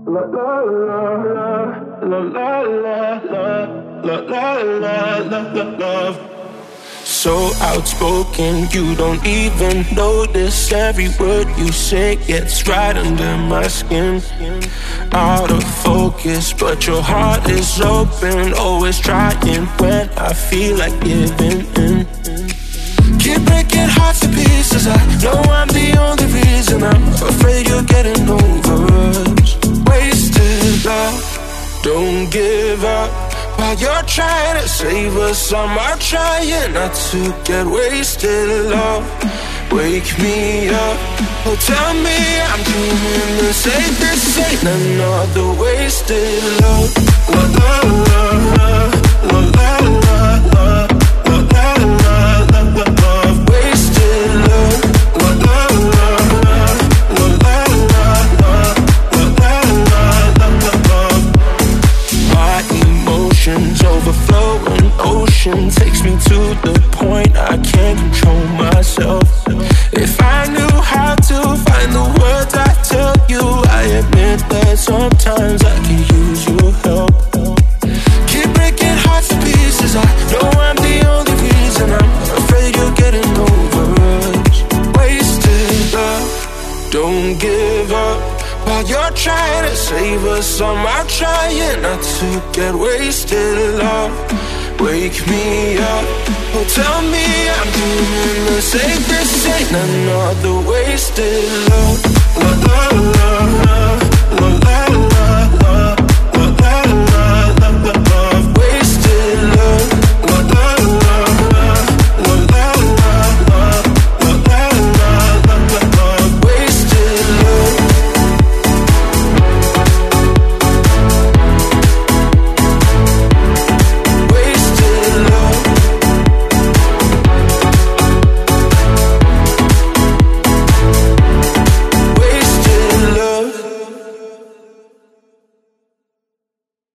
La la la la la la la la la la la love. So outspoken, you don't even notice. Every word you say gets right under my skin. Out of focus, but your heart is open. Always trying when I feel like giving in. Keep breaking hearts to pieces. I know I'm the only reason. I'm afraid you're getting over us. Wasted love, don't give up. While you're trying to save us, I'm trying not to get wasted. Love, wake me up. Oh, tell me I'm doing the safest. Ain't another wasted love. La la la la la la la la la la la love. Wasted love. La la la la la la la la la la love. My emotions overflowing ocean takes me to the point I can't control myself. If I knew how to find the words I tell you, I admit that sometimes I could use your help. Keep breaking hearts to pieces. I know I'm the only reason. I'm afraid you're getting over us. Wasted love, don't give up. While you're trying to save us, I'm trying not to get wasted. Love, wake me up. Oh, tell me I'm doing the safest. Ain't another wasted love. La la la la.